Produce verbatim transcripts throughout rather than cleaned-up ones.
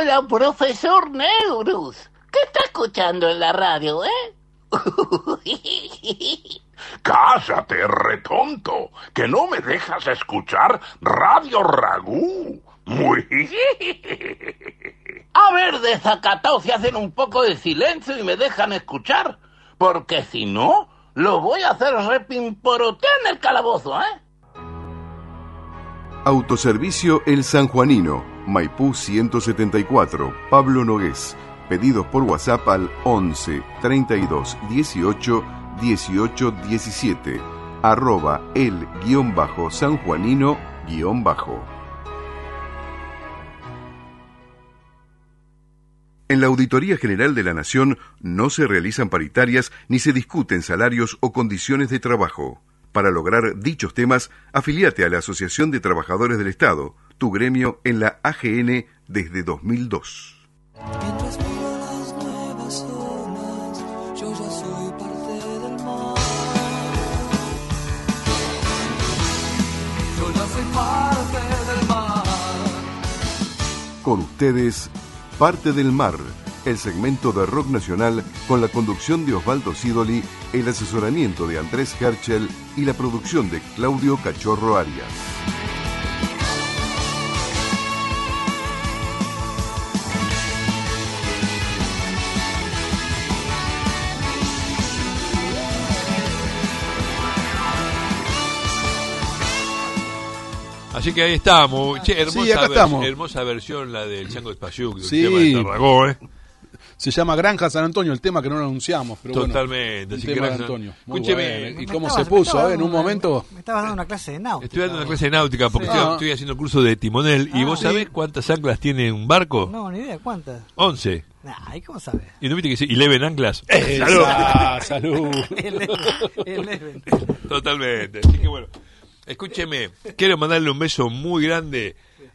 Hola, profesor Neurus. ¿Qué está escuchando en la radio, eh? Cállate, retonto, que no me dejas escuchar Radio Ragú. Muy... A ver, desacatados, si hacen un poco de silencio y me dejan escuchar. Porque si no, lo voy a hacer repimporotear en el calabozo, ¿eh? Autoservicio El Sanjuanino, Maipú ciento setenta y cuatro, Pablo Nogués. Pedidos por WhatsApp al once, treinta y dos, dieciocho, dieciocho, diecisiete, arroba el guión bajo sanjuanino guión bajo. En la Auditoría General de la Nación no se realizan paritarias ni se discuten salarios o condiciones de trabajo. Para lograr dichos temas, afiliate a la Asociación de Trabajadores del Estado, tu gremio en la A G N desde dos mil dos. Mientras miro las nuevas olas, yo ya soy parte del mar. Yo ya soy parte del mar. Con ustedes, Parte del Mar, el segmento de rock nacional con la conducción de Osvaldo Sidoli, el asesoramiento de Andrés Herschel y la producción de Claudio Cachorro Arias. Así que ahí estamos. Che, hermosa, sí, acá vers- estamos. hermosa versión la del Chango Espasiuk, Sí. del tema de Tarragó, ¿eh? Se llama Granja San Antonio, el tema que no lo anunciamos, pero Totalmente. bueno, el así tema que de gracias. Antonio. Muy Escúcheme, bueno. ¿Y Me cómo estabas- se me puso? estabas eh? En un dando una- momento... Me estabas dando una clase de náutica. estoy dando una clase de náutica porque Sí. estoy, Ah. estoy haciendo el curso de timonel. ¿Y Ah. vos sabés cuántas anclas tiene un barco? No, ni idea, ¿cuántas? once. Nah, ¿y cómo sabes? ¿Y no viste que dice eleven anclas? ¡Esa! ¡Salud! El Eleven. Totalmente. Así que bueno, escúcheme, quiero mandarle un beso muy grande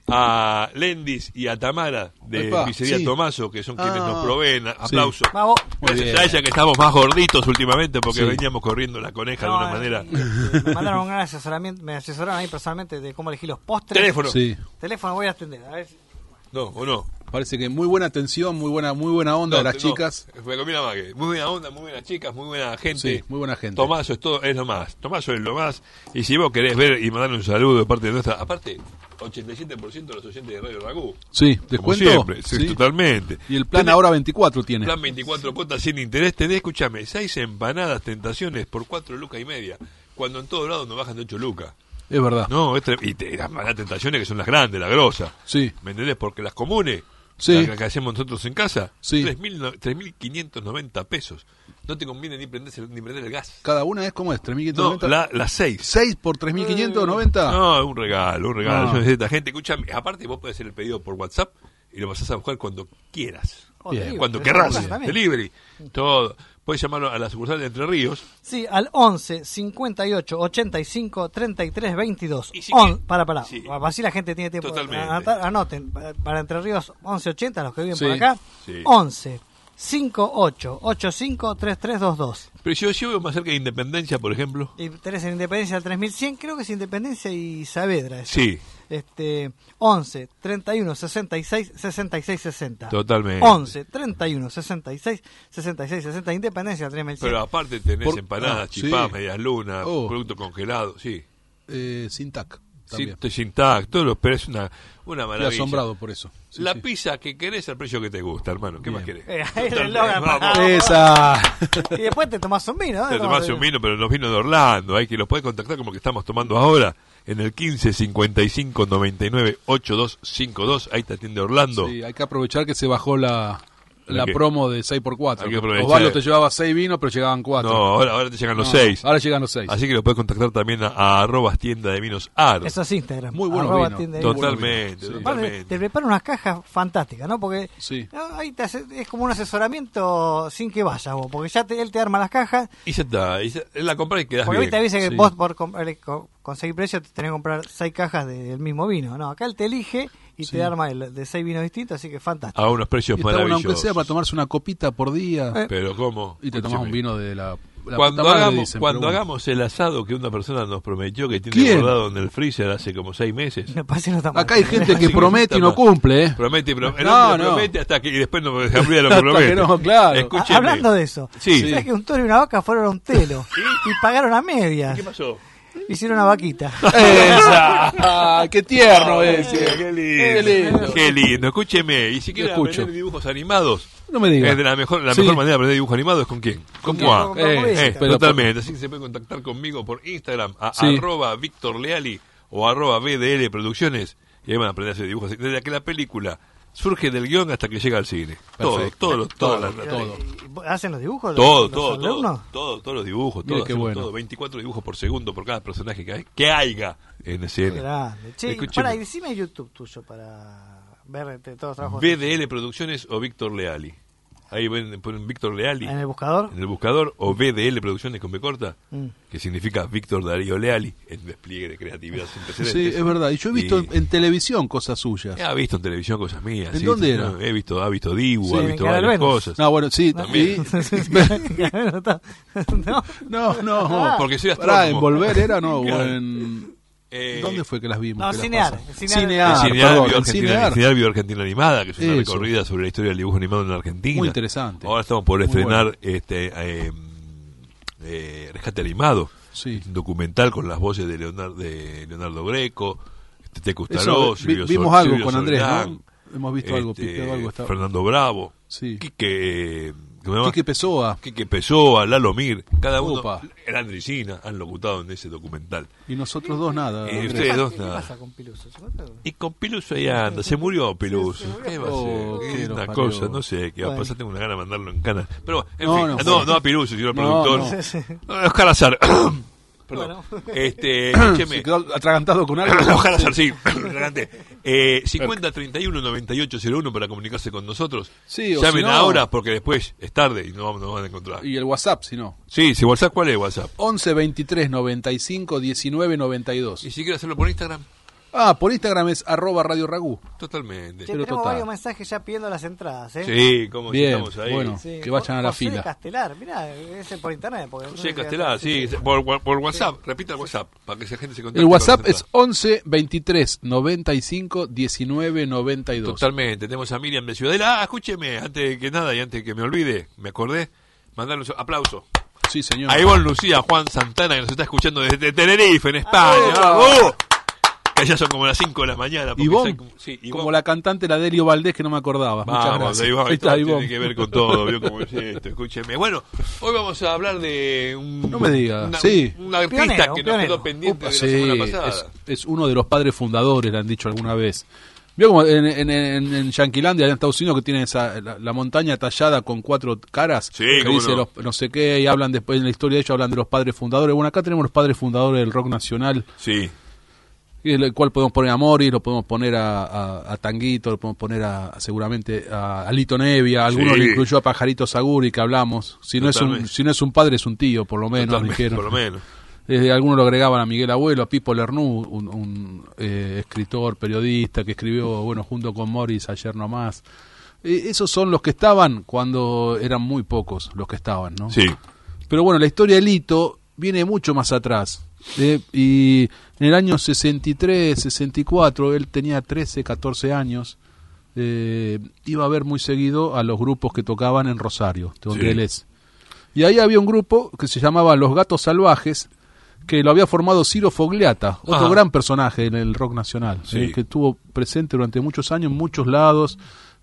a Lendis y a Tamara de Epa, Pizzería sí. Tomaso, que son quienes Ah. nos proveen. Aplausos. Vamos. Muy Gracias bien. a ella que estamos más gorditos últimamente porque Sí. veníamos corriendo la coneja de No, una eh, manera. eh, Me mandaron un gran asesoramiento, me asesoraron ahí personalmente de cómo elegir los postres. Teléfono. Sí, Teléfono voy a atender, a ver. si- No, o no. parece que muy buena atención, muy buena muy buena onda de No, las no, chicas. Me combina más que. Muy buena onda, muy buenas chicas, muy buena gente. Sí, muy buena gente. Tomaso es todo, es lo más. Tomaso es lo más. Y si vos querés ver y mandarle un saludo de parte de nuestra. Aparte, ochenta y siete por ciento de los oyentes de Radio Ragú. Sí, Como descuento. siempre, sí, Sí. totalmente. Y el plan Tenés- ahora veinticuatro tiene. Plan veinticuatro cuotas sin interés. Tenés, escúchame, seis empanadas tentaciones por cuatro lucas y media. Cuando en todos lados nos bajan de ocho lucas. Es verdad. No, es tre- y te, las empanadas tentaciones que son las grandes, las grosas. Sí, ¿Me entendés? Porque las comunes, Sí. las que hacemos nosotros en casa, Sí. tres mil quinientos noventa pesos. No te conviene ni prender, ni prender el gas. cada una es como es, tres mil quinientos No, noventa. la, las seis. seis por tres mil quinientos noventa. No, es un regalo, un regalo. No. Yo necesito gente. Escúchame, aparte vos podés hacer el pedido por WhatsApp y lo pasás a buscar cuando quieras. Oh, Bien. delivery, Cuando pero querrás. eso también. Delivery. Todo. Puedes llamarlo a la sucursal de Entre Ríos. Sí, al once, cincuenta y ocho, ochenta y cinco, treinta y tres, veintidós. Y si On, quiere- para, para. Sí. Así la gente tiene tiempo. Totalmente. Anotar, anoten, para, para Entre Ríos, once ochenta, los que viven Sí. por acá. Sí. once, cincuenta y ocho, ochenta y cinco, treinta y tres veintidós. Pero si yo, yo vivo más cerca de Independencia, por ejemplo. Y tenés en Independencia el tres mil cien, creo que es Independencia y Saavedra. eso. Sí, Este, once, treinta y uno, sesenta y seis, sesenta y seis, sesenta. totalmente. once, treinta y uno, sesenta y seis, sesenta y seis, sesenta. Independencia tres mil cien. Pero aparte tenés Por- empanadas, ah, chipás, sí. medias lunas, Oh. producto congelado, sí. Eh, sin tac. Sí, También. estoy sin tag, todo lo, pero es una, una Estoy maravilla. asombrado por eso. Sí, la sí. pizza que querés al precio que te gusta, hermano. ¿Qué Bien. más querés? Eh, ahí el Totalmente. eslogan para- Vamos. Esa. Y después te tomás un vino, ¿no? Te tomás un vino, pero los vinos de Orlando, hay que los podés contactar como que estamos tomando ahora en el quince cincuenta y cinco noventa y nueve ochenta y dos cincuenta y dos, ahí te atiende Orlando. Sí, hay que aprovechar que se bajó la, ¿La la qué? promo de seis por cuatro. Hay que aprovechar. Osvaldo te llevaba seis vinos, pero llegaban cuatro. No, ahora, ahora te llegan los No, seis. Ahora llegan los seis. Así que lo puedes contactar también a, a arrobas tienda de vinos ar. Eso es Instagram. Muy buenos arroba vinos. tienda de Totalmente, Sí. Aparte, totalmente. te prepara unas cajas fantásticas, ¿no? Porque Sí. no, ahí te hace- es como un asesoramiento sin que vayas vos, porque ya te- él te arma las cajas. Y ya está, y ya- la compras y quedás Porque bien. ahorita dice que Sí. vos por com- eh, co- conseguir precio te tenés que comprar seis cajas del mismo vino. No, acá él te elige y Sí. te arma el, de seis vinos distintos, así que fantástico. A unos precios Y está bueno, maravillosos. aunque sea para tomarse una copita por día. Eh. Pero ¿cómo? Y te tomas un vino de la la Cuando, puta madre, hagamos, dicen, cuando pero bueno. hagamos el asado que una persona nos prometió que tiene ¿Quién? guardado en el freezer hace como seis meses. Me parece que no está mal. Acá hay gente que Así que promete y no está cumple, ¿eh? Promete, y pro- el No, hombre no. promete hasta que y después no se olvida lo que Hasta promete. que no, claro. Escúcheme. Ah, hablando de eso, Sí. ¿sabes que un toro y una vaca fueron a un telo? Y pagaron a medias. ¿Qué pasó? Hicieron una vaquita. Esa. Ah, qué tierno ese. Qué lindo. Qué lindo. Qué lindo. Escúcheme. Y si quiere escucho. aprender dibujos animados, No me digas. es de la mejor, la Sí. mejor manera de aprender dibujo animado es con quién. Con quién? Juan. Con- con Eh, Mauricio. Eh, pero- totalmente. Así que se puede contactar conmigo por Instagram a Sí. arroba Víctor Leali o arroba B D L Producciones y ahí van a aprender a hacer dibujos. Desde que la película surge del guión hasta que llega al cine. Todo, Perfecto. todo, lo- Todo, todas las- todo. ¿Y ¿Hacen los dibujos? Todo, los, todo, los todo, alumnos? todo, todos los dibujos, Mire todo, qué hacemos bueno. todo, veinticuatro dibujos por segundo por cada personaje que hay, que haya en Qué escena. grande. Che, Escúcheme. pará, y decime YouTube tuyo para ver este, todos los trabajos. B D L Producciones o Víctor Leali. Ahí ven, ponen Víctor Leali ¿En el buscador? en el buscador o B D L Producciones con B corta, Mm. que significa Víctor Darío Leali, en un despliegue de creatividad sin precedentes. Sí, es verdad. Y yo he visto Y- en, en televisión cosas suyas. Ha visto en televisión cosas mías. ¿En sí, dónde sí, era? no, he visto, ha visto Dibu, Sí, ha en visto Canal varias Venus. cosas. No, bueno, sí. También. no. No, no. Ah. Porque soy Pará, ¿en astrónomo. Volver era no? O Claro. en... Eh, ¿Dónde fue que las vimos? No, que las Cinear, pasan? Cinear. Cinear, El Cinear perdón, Bio en Argentina, Cinear. Cinear Bio Argentina Animada, que es una Eso. recorrida sobre la historia del dibujo animado en la Argentina. Muy interesante. Ahora estamos por Muy estrenar bueno. este eh, eh, Rescate Animado, Sí. un documental con las voces de Leonardo, de Leonardo Greco, este, Teco Eso, Staró, vi- Silvio vimos Sol- algo Silvio con Andrés, Soldán, ¿no? Hemos visto algo, este, piqueado algo. Está... Fernando Bravo, Sí. Quique, ¿cómo se llama? Quique Pessoa. Quique Pessoa, Lalo Mir, cada uno, Opa. el Andricina, han locutado en ese documental. Y nosotros dos nada. Y Andrés. ustedes dos ¿Qué nada. pasa con Piluso? ¿Se cuenta? Y con Piluso ahí anda, se murió Piluso. se murió. ¿Qué va a Oh, ser? qué Es lo una parió. cosa, no sé qué va a Bueno. pasar, tengo una gana de mandarlo en cana. Pero, en No, fin, no. no, no, a Piluso, sino al No, productor. no. Oscar Azar. Perdón. Bueno. Este, escúcheme. Se quedó atragantado con algo. Ojalá Azar, sí. Adelante. Eh, cincuenta treinta y uno noventa y ocho cero uno para comunicarse con nosotros. Sí, o Llamen si no- ahora porque después es tarde y no vamos- nos van a encontrar. Y el WhatsApp, si no. Sí, si WhatsApp, ¿cuál es WhatsApp? once veintitrés noventa y cinco diecinueve noventa y dos. Y si quiere hacerlo por Instagram, Ah, por Instagram es arroba Radio Ragú. totalmente. Che, Pero tenemos total. varios mensajes ya pidiendo las entradas, ¿eh? Sí, como Bien, estamos ahí. bueno. Sí. Que vayan a la José fila. Castelar, mirá, ese por internet. Porque no sé José si- Castelar, sí, por, por- por WhatsApp, repita el WhatsApp, para que esa gente se contacte. El con WhatsApp nosotros. es once veintitrés noventa y cinco diecinueve noventa y dos. Totalmente, tenemos a Miriam de Ciudadela. Ah, escúcheme, antes que nada y antes que me olvide, me acordé, mandarle un aplauso. Sí, señor. A Ivonne Lucía, Juan Santana, que nos está escuchando desde Tenerife, en España. Ah, ¡Vamos! Que ya son como las cinco de la mañana. porque Ivonne, soy como- sí, Ivonne. como la cantante la Delio Valdés que no me acordaba. Muchas Vamos, gracias. Ivonne, Ahí está, esto Ivonne. tiene que ver con todo, vio cómo es esto, escúcheme. Bueno, hoy vamos a hablar de un... No me diga, una- sí. Un artista Pionero, que un nos pionero. quedó pendiente Upa, de sí, la semana pasada. es, es uno de los padres fundadores, le han dicho alguna vez. Vio como en, en, en, en Yanquilandia, en Estados Unidos, que tiene esa, la, la montaña tallada con cuatro caras, Sí, que cómo dice no. los, no sé qué, y hablan después en la historia de ellos, hablan de los padres fundadores. Bueno, acá tenemos los padres fundadores del rock nacional, Sí, y el cual podemos poner a Morris, lo podemos poner a, a, a Tanguito, lo podemos poner a, a seguramente a, a Lito Nevia, algunos Sí. le incluyó a Pajarito Saguri, que hablamos. Si no, es un, Totalmente. si no es un padre, es un tío, por lo menos, totalmente, dijeron. por lo menos. Eh, algunos lo agregaban a Miguel Abuelo, a Pipo Lernú, un, un, eh, escritor, periodista que escribió, bueno, junto con Morris ayer nomás. Eh, esos son los que estaban cuando eran muy pocos los que estaban, ¿no? Sí, Pero bueno, la historia de Lito viene mucho más atrás. eh, y en el año sesenta y tres, sesenta y cuatro, él tenía trece, catorce años. Eh, iba a ver muy seguido a los grupos que tocaban en Rosario, de donde Sí. él es. Y ahí había un grupo que se llamaba Los Gatos Salvajes, que lo había formado Ciro Fogliata, otro Ajá. gran personaje en el rock nacional, Sí. eh, que estuvo presente durante muchos años en muchos lados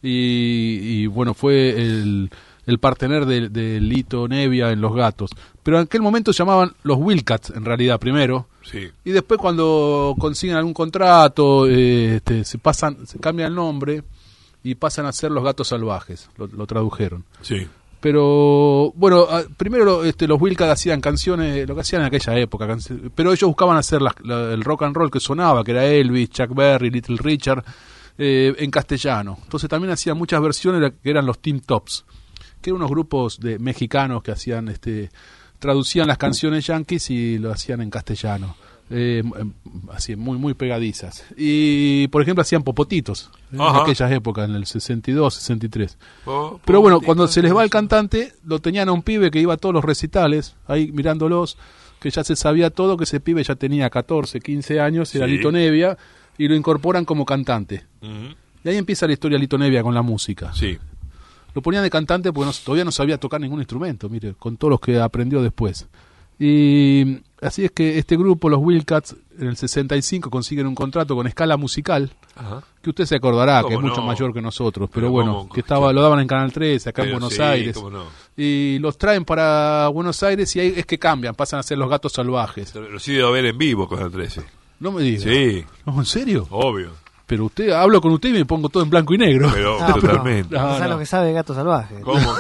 y, y, bueno, fue el, el partener de, de Lito Nevia en Los Gatos. Pero en aquel momento se llamaban Los Wildcats, en realidad, primero. sí. Y después cuando consiguen algún contrato, eh, este, se pasan, se cambia el nombre y pasan a ser Los Gatos Salvajes, lo, lo tradujeron. Sí. Pero bueno, ah, primero lo- este, los Wilcats hacían canciones, lo que hacían en aquella época, canc- pero ellos buscaban hacer las- la- el rock and roll que sonaba, que era Elvis, Chuck Berry, Little Richard, eh, en castellano. Entonces también hacían muchas versiones de- que eran los Team Tops, que eran unos grupos de mexicanos que hacían, este, traducían las canciones yankees y lo hacían en castellano. Eh, así, muy muy pegadizas. Y, por ejemplo, hacían popotitos en Ajá. aquellas épocas, en el sesenta y dos, sesenta y tres. Po- Pero bueno, popotito. cuando se les va el cantante, lo tenían a un pibe que iba a todos los recitales, ahí mirándolos, que ya se sabía todo, que ese pibe ya tenía catorce, quince años, era Sí. Lito Nevia, y lo incorporan como cantante. Ujú. Y ahí empieza la historia de Lito Nevia con la música. Sí. Lo ponían de cantante porque no- todavía no sabía tocar ningún instrumento, mire, con todos los que aprendió después. Y así es que este grupo, los Wildcats, en el sesenta y cinco consiguen un contrato con Escala Musical, Ajá. que usted se acordará, que es ¿Cómo mucho no? mayor que nosotros, pero, Pero bueno, cómo- que estaba lo daban en Canal trece, acá en Pero Buenos sí, Aires. cómo no. Y los traen para Buenos Aires y ahí es que cambian, pasan a ser los Gatos Salvajes. Lo sigue a ver en vivo con el trece. No me diga. Sí, No, ¿en serio? obvio. Pero usted, hablo con usted y me pongo todo en blanco y negro. Pero No, pero- totalmente. No, No sabes no. lo que sabe Gato Salvaje. ¿Cómo?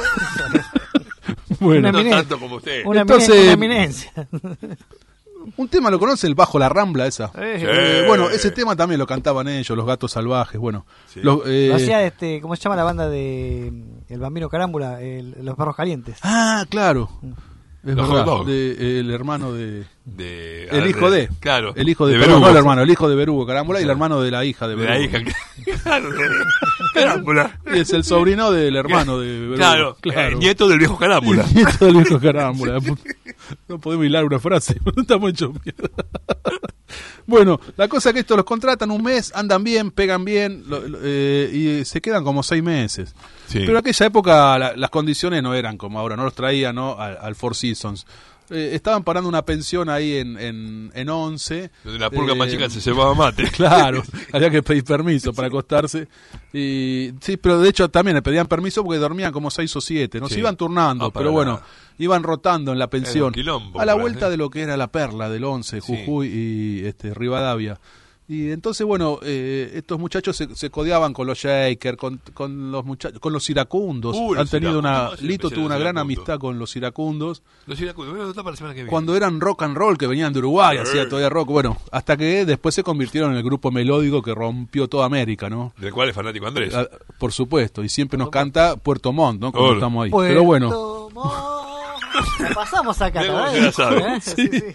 Bueno, Una No eminen- tanto como usted. Una, Entonces- emine- una eminencia. un tema lo conoce, el Bajo la Rambla, esa. Sí. Eh, bueno, ese tema también lo cantaban ellos, los Gatos Salvajes, bueno. Sí. Los, eh, Lo hacía este, ¿cómo se llama la banda de mm, El Bambino Carámbula? El- los Perros Calientes. Ah, claro. Es Los verdad, hot dogs. de- el hermano de... De, El hijo de... Claro. El hijo de... de perdón, Berugo. no el hermano, el hijo de Berugo Carámbula y el hermano de la hija de De Berugo. la hija. Claro, de Carámbula. Y es el sobrino del hermano de Berugo. Claro, el nieto del viejo Carámbula. El nieto del viejo Carámbula. No podemos hilar una frase, estamos hechos mierda. Bueno, la cosa es que estos los contratan un mes, andan bien, pegan bien lo- lo- eh, y se quedan como seis meses. Sí. Pero en aquella época la- las condiciones no eran como ahora, no los traían, ¿no? al, al Four Seasons. Eh, estaban parando una pensión ahí en, en, en Once. Donde la pulga Eh, más chica se llevaba mate. Claro, había que pedir permiso para acostarse. Y sí, pero de hecho también le pedían permiso porque dormían como seis o siete. Nos Sí. iban turnando, Ah, para pero bueno, nada. iban rotando en la Era pensión. un quilombo, A la para vuelta hacer. de lo que era la perla del Once, Sí. Jujuy y este Rivadavia. Y entonces, bueno, eh, estos muchachos se, se codeaban con los Shaker, con, con los muchachos, con los iracundos. Uh, Han los tenido una. iracundos, sí, Lito empecé tuvo una los gran iracundos. amistad con los iracundos. Los iracundos, bueno, está para la semana que viene. Cuando eran rock and roll, que venían de Uruguay, Eh. hacía todavía rock. Bueno, hasta que después se convirtieron en el grupo melódico que rompió toda América, ¿no? Del cual es fanático Andrés. Ah, por supuesto, y siempre nos canta Puerto Montt, ¿no? Cuando Oro. estamos ahí. Pero bueno, Puerto Montt. La pasamos acá, Mira cómo ¿no? se la sabe. ¿Eh? Sí, sí.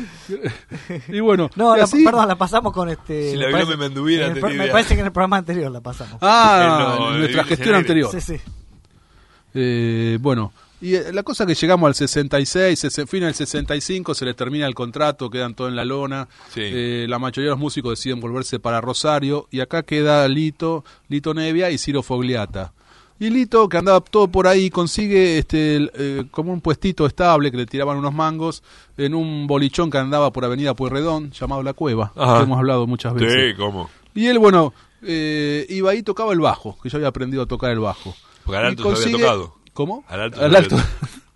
y bueno, No, y la- así- perdón, la pasamos con este. Si la me Biblia parece- me mantuviera, en el tenía pro- me idea. parece que en el programa anterior la pasamos. Ah, En lo- en nuestra en gestión el- anterior. Sí, sí. Eh, bueno, y eh, la cosa que llegamos al sesenta y seis, se, fin del sesenta y cinco, se les termina el contrato, quedan todos en la lona. Sí. Eh, la mayoría de los músicos deciden volverse para Rosario, y acá queda Lito, Lito Nevia y Ciro Fogliata. Y Lito, que andaba todo por ahí, consigue este el, eh, como un puestito estable que le tiraban unos mangos en un bolichón que andaba por Avenida Pueyrredón, llamado La Cueva, Ajá. que hemos hablado muchas veces. Sí, ¿cómo? Y él, bueno, eh, iba ahí, tocaba el bajo, que yo había aprendido a tocar el bajo. Porque al Y alto se había tocado. ¿Cómo? Al alto Al se alto. había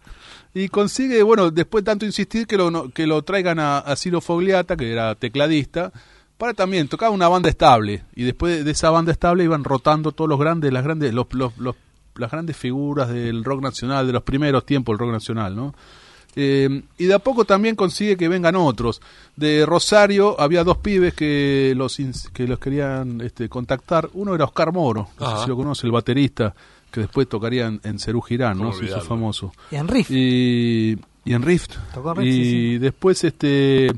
Y consigue, bueno, después de tanto insistir, que lo, no- que lo traigan a, a Ciro Fogliata, que era tecladista, para también tocar una banda estable. Y después de esa banda estable iban rotando todos los grandes, las grandes, los, los, los- las grandes figuras del rock nacional, de los primeros tiempos del rock nacional, ¿no? Eh, y de a poco también consigue que vengan otros. De Rosario había dos pibes que los ins- que los querían este, contactar. Uno era Oscar Moro, no sé Ajá. si lo conoce, el baterista, que después tocaría en, en Cerú Girán, ¿no? ¿Cómo Se hizo olvidarlo? famoso. Y en Riff. Y, y en Rift. Tocó en Rift, y sí, sí. después este...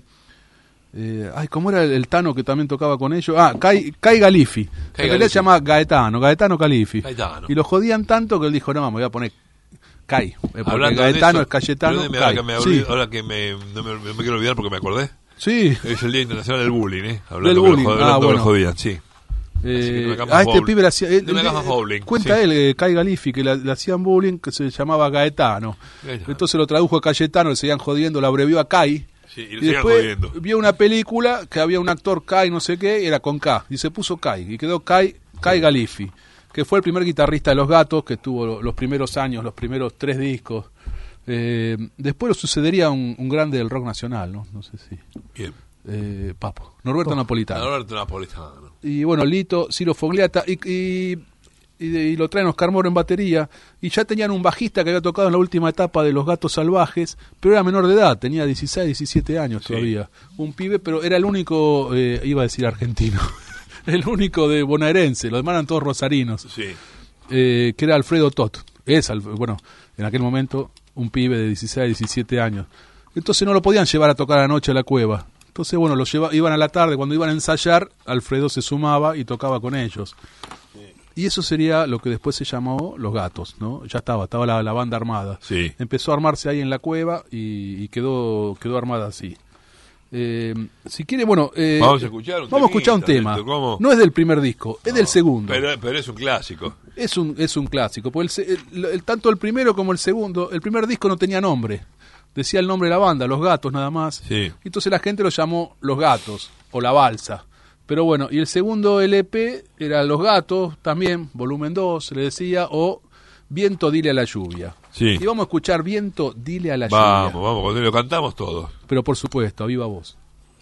Eh, ay, ¿cómo era el, el Tano que también tocaba con ellos? Ah, Kai, Kai Galifi. Kai En realidad Galifi. se llama Gaetano, Gaetano Califi. Gaetano. Y lo jodían tanto que él dijo, no, me voy a poner Kai. eh, Porque Hablando de Gaetano eso, es Cayetano. perdóneme, Kai. ahora que me, Sí, olvido- ahora que me, no me, no me quiero olvidar porque me acordé. sí. Es el Día Internacional del Bullying, ¿eh? Hablando Del que lo bullying. jod- Ah, hablando que lo bueno. jodían, sí. Eh, que no me hagas más a este bowling. pibe le hacía... él- No me él- hagas más bowling, Cuenta sí. él, eh, Kai Galifi, que le, le hacían bullying, que se llamaba Gaetano. Gaetano. Entonces lo tradujo a Cayetano, le seguían jodiendo, lo abrevió a Kai. Sí, y lo Y sigan después jodiendo. vio una película que había un actor Kai, no sé qué, y era con K, y se puso Kai, y quedó Kai, Kai Galifi, que fue el primer guitarrista de Los Gatos, que estuvo lo- los primeros años, los primeros tres discos. Eh, después lo sucedería un, un grande del rock nacional, ¿no? No sé si... Bien. Eh, Papo, Norberto Napolitano. Alberto Napolitano. Y bueno, Lito, Ciro Fogliata, y, y, y, de- y lo traen Oscar Moro en batería, y ya tenían un bajista que había tocado en la última etapa de Los Gatos Salvajes, pero era menor de edad, tenía dieciséis, diecisiete años Sí. todavía. Un pibe, pero era el único, eh, iba a decir argentino, el único de bonaerense, los demás eran todos rosarinos, Sí. eh, que era Alfredo Tot. Es, Alf- bueno, en aquel momento, un pibe de dieciséis, diecisiete años. Entonces no lo podían llevar a tocar a la noche a la cueva. Entonces, bueno, los lleva, iban a la tarde, cuando iban a ensayar, Alfredo se sumaba y tocaba con ellos. Y eso sería lo que después se llamó Los Gatos, ¿no? Ya estaba, estaba la, la banda armada. Sí. Empezó a armarse ahí en la cueva y, y quedó quedó armada así. Eh, si quiere, bueno... Eh, vamos a escuchar un Vamos a escuchar un temita, tema. ¿cómo? No es del primer disco, es No, del segundo. Pero, pero es un clásico. Es un, es un clásico. Porque el, se- el- el- tanto el primero como el segundo, el primer disco no tenía nombre. Decía el nombre de la banda, Los Gatos nada más. Sí. Entonces la gente lo llamó Los Gatos o La Balsa. Pero bueno, y el segundo L P era Los Gatos también, volumen dos, se le decía, o Viento, dile a la lluvia. Sí. Y vamos a escuchar Viento, dile a la Vamos, lluvia. vamos, cuando lo cantamos todos. Pero por supuesto, a viva voz.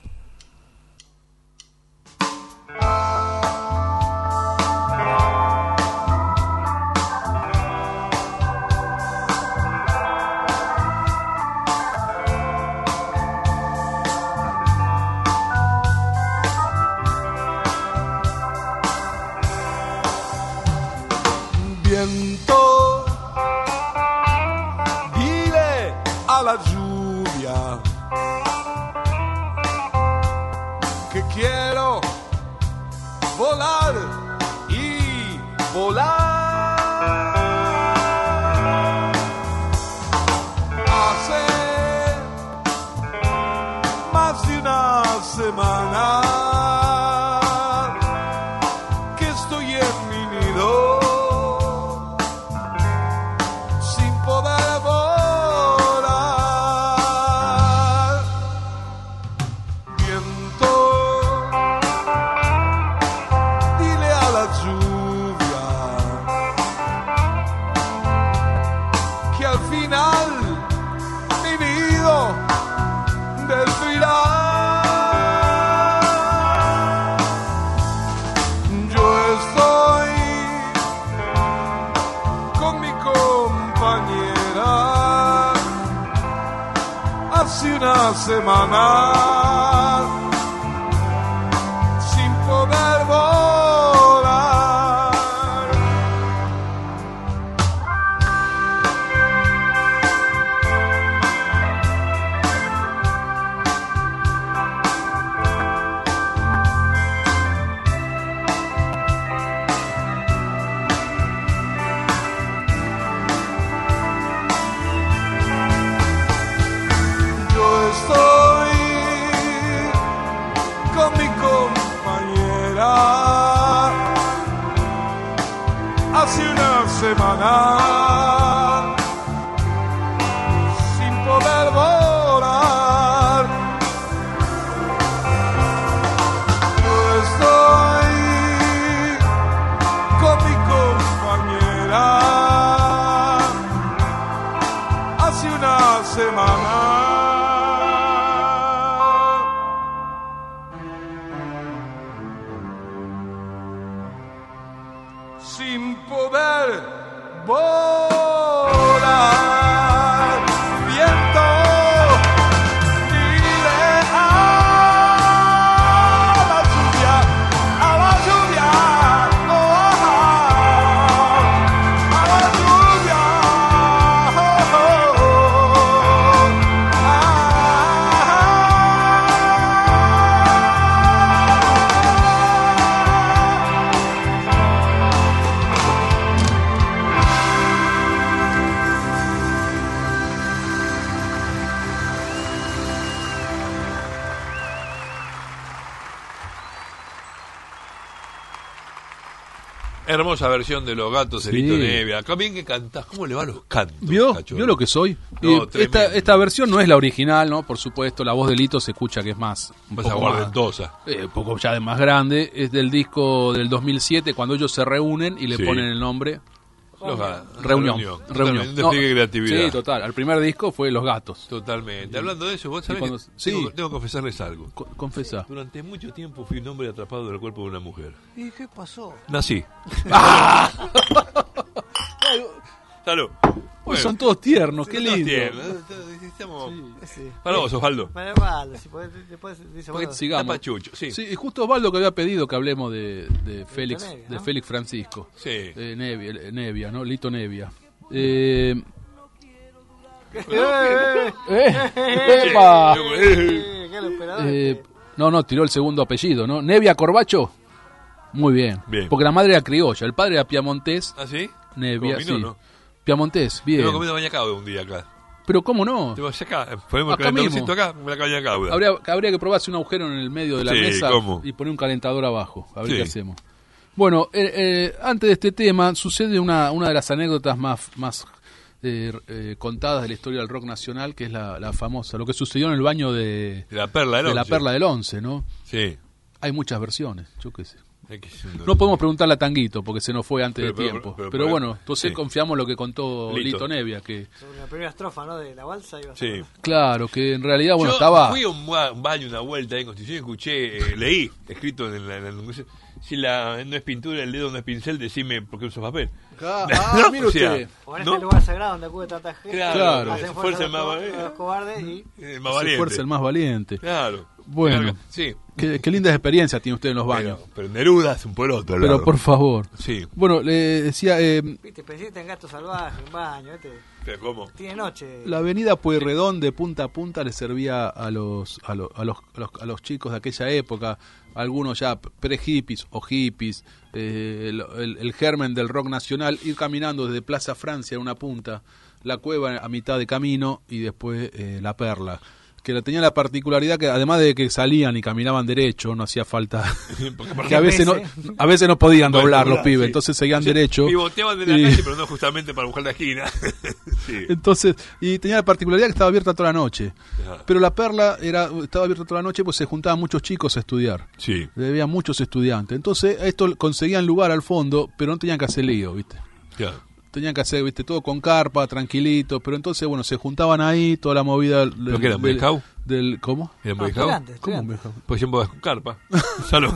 Viento, dile a la lluvia que quiero volar y volar. Hace más de una semana que estoy en mi nido sin poder volar. Viento, dile a la lluvia que al final mi nido destruirá. Yo estoy con mi compañera hace una semana sin poder volar. Yo estoy con mi compañera hace una semana sin poder volar. Yo estoy con mi compañera hace una semana sin poder volar. Viento, dile a la lluvia, a la lluvia, oh, a la lluvia, oh, oh, oh, ah. Hermosa versión de Los Gatos de Sí. Lito Nevia. Qué bien que cantás. ¿Cómo le va a los cantos? ¿Vio? cachorro? ¿Vio lo que soy? No, Y esta, tremendo. esta versión no es la original, ¿no? Por supuesto, la voz de Lito se escucha que es más... Un Vas a poco más, guardentosa. eh, un poco ya de más grande. Es del disco del dos mil siete, cuando ellos se reúnen y le Sí. ponen el nombre... Los Gatos. Reunión. Reunión. Reunión. Un No, despliegue de creatividad. Sí, total. El primer disco fue Los Gatos. Totalmente. Hablando de eso, vos sabés cuando- que sí. tengo, tengo que confesarles algo. Co- confesá. Durante mucho tiempo fui un hombre atrapado en el cuerpo de una mujer. ¿Y qué pasó? Nací. Salud. Pues son todos tiernos, qué Todos lindo. tiernos. Estamos... Sí. Para vos, Osvaldo. Para Osvaldo, si podés, después dice Porque bueno, sigamos. Tapachucho, sí. Sí, y justo Osvaldo que había pedido que hablemos de, de Félix, Nevia, de ¿no? Félix Francisco. Sí. Eh, Nevia, Nevia, ¿no? Lito Nevia. Eh, Eh, Eh, ¡Epa! eh, qué operador. Eh, no, no, tiró el segundo apellido, ¿no? Nevia Corbacho. Muy bien. Bien. Porque la madre era criolla, el padre era piamontés. ¿Ah, sí? Nevia, Como vino, sí. ¿no? Piamontés, bien. Tengo comido baña cauda un día acá. Pero ¿cómo no? Tengo acá, ponemos Acá el calentadorcito mismo. acá, me la caña cauda. Habría, habría que probarse un agujero en el medio de la Sí, mesa ¿cómo? y poner un calentador abajo. A ver Sí. qué hacemos. Bueno, eh, eh, antes de este tema, sucede una, una de las anécdotas más, más eh, eh, contadas de la historia del rock nacional, que es la, la famosa, lo que sucedió en el baño de, De la perla del de la once. Perla del Once, ¿no? Sí. Hay muchas versiones, yo qué sé. Es que es un- No podemos preguntarle a Tanguito porque se nos fue antes Pero- de pero- tiempo. Pero, pero- pero- bueno, entonces sí. confiamos lo que contó Lito. Lito, Nevia, que Sobre la primera estrofa, ¿no? De la balsa iba a Sí. ser. claro, que en realidad, bueno, Yo estaba... fui a un, ba- un baño, una vuelta en Constitución y escuché, eh, leí, escrito en la, en la- si la no es pintura, el dedo no es pincel, decime por qué usas papel. Ah, No, mire o sea, usted. O en ¿no? este lugar sagrado donde acude tanta gente. Claro, hacen se fuerza fuerza los, más co- valiente. los cobardes y Eh, más Se valiente. fuerza el más valiente. Claro. Bueno. Claro, sí. Qué, qué lindas experiencias tiene usted en los baños. Pero, pero Neruda es un poroto. al Pero lado. por favor. Sí. Bueno, le decía, eh, viste, pensiste en gato salvaje, en baño, este Pero ¿cómo? tiene noche. la avenida Pueyrredón de punta a punta le servía a los, a, lo- a los, a los, a los chicos de aquella época, algunos ya pre-hippies o hippies, eh, el, el- el germen del rock nacional, ir caminando desde Plaza Francia en una punta, la cueva a mitad de camino y después eh, la Perla. Que la- tenía la particularidad que además de que salían y caminaban derecho, no hacía falta Porque, por que a veces no, a veces no podían Bueno, doblar los doblar, pibes, sí. entonces seguían O sea, derecho. pivoteaban de la Y- calle, pero no justamente para buscar la esquina. Sí. Entonces, y tenía la particularidad que estaba abierta toda la noche. Ajá. Pero la Perla era estaba abierta toda la noche pues se juntaban muchos chicos a estudiar. Sí. Había muchos estudiantes. Entonces, a esto conseguían lugar al fondo, pero no tenían que hacer lío, ¿viste? Claro. Tenían que hacer, ¿viste? Todo con carpa, tranquilito, pero entonces, bueno, se juntaban ahí, toda la movida del, ¿Pero qué eran, del, Boy Scout? del- ¿cómo? ¿Era No, muy dejado? estudiantes, ¿Cómo estudiantes. me- Pues siempre vas con carpa. Salud.